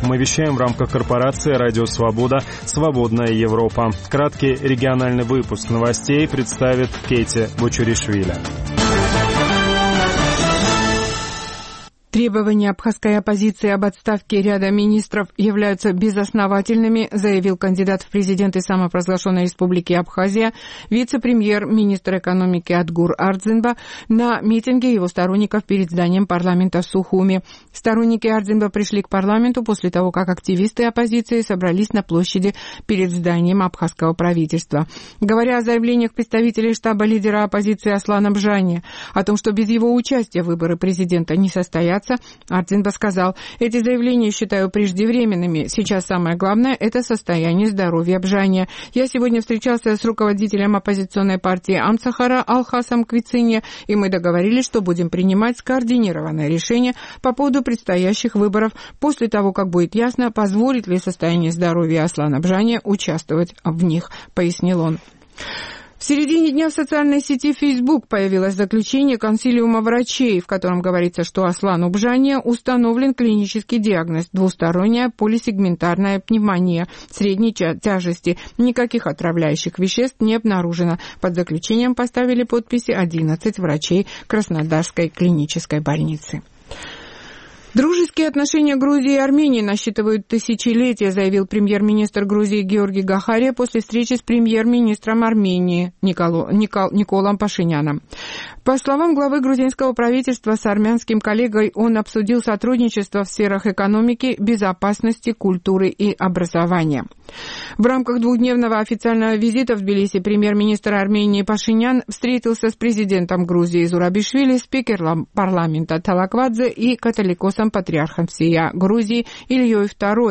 Мы вещаем в рамках корпорации «Радио Свобода. Свободная Европа». Краткий региональный выпуск новостей представит Кейти Бочуришвили. Требования абхазской оппозиции об отставке ряда министров являются безосновательными, заявил кандидат в президенты самопровозглашенной республики Абхазия, вице-премьер-министр экономики Адгур Ардзинба на митинге его сторонников перед зданием парламента в Сухуми. Сторонники Ардзинба пришли к парламенту после того, как активисты оппозиции собрались на площади перед зданием абхазского правительства. Говоря о заявлениях представителей штаба лидера оппозиции Аслана Бжани о том, что без его участия выборы президента не состоятся, Ардзинба сказал: «Эти заявления считаю преждевременными. Сейчас самое главное – это состояние здоровья Бжани. Я сегодня встречался с руководителем оппозиционной партии Амцахара Алхасом Квицине, и мы договорились, что будем принимать скоординированное решение по поводу предстоящих выборов после того, как будет ясно, позволит ли состояние здоровья Аслана Бжани участвовать в них», пояснил он. В середине дня в социальной сети Facebook появилось заключение консилиума врачей, в котором говорится, что Аслану Бжани установлен клинический диагноз – двусторонняя полисегментарная пневмония средней тяжести. Никаких отравляющих веществ не обнаружено. Под заключением поставили подписи 11 врачей Краснодарской клинической больницы. Дружеские отношения Грузии и Армении насчитывают тысячелетия, заявил премьер-министр Грузии Георгий Гахария после встречи с премьер-министром Армении Николом Пашиняном. По словам главы грузинского правительства, с армянским коллегой он обсудил сотрудничество в сферах экономики, безопасности, культуры и образования. В рамках двухдневного официального визита в Тбилиси премьер-министр Армении Пашинян встретился с президентом Грузии Зурабишвили, спикером парламента Талаквадзе и католикосом патриархом всея Грузии Ильей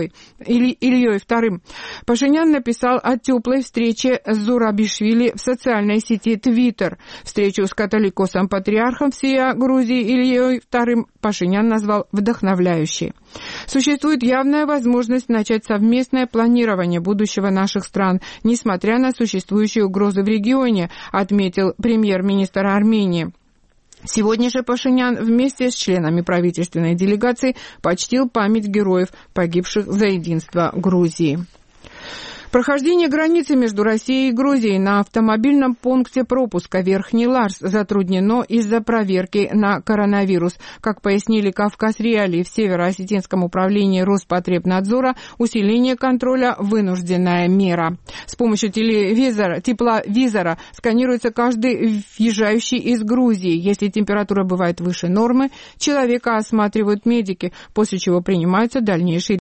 II. Пашинян написал о теплой встрече с Зурабишвили в социальной сети Twitter. Встречу с католикосом патриархом всея Грузии Ильей II Пашинян назвал вдохновляющей. Существует явная возможность начать совместное планирование будущего наших стран, несмотря на существующие угрозы в регионе, отметил премьер-министр Армении. Сегодня же Пашинян вместе с членами правительственной делегации почтил память героев, погибших за единство Грузии. Прохождение границы между Россией и Грузией на автомобильном пункте пропуска Верхний Ларс затруднено из-за проверки на коронавирус. Как пояснили Кавказ-Реалии в Северо-Осетинском управлении Роспотребнадзора, усиление контроля – вынужденная мера. С помощью тепловизора сканируется каждый въезжающий из Грузии. Если температура бывает выше нормы, человека осматривают медики, после чего принимаются дальнейшие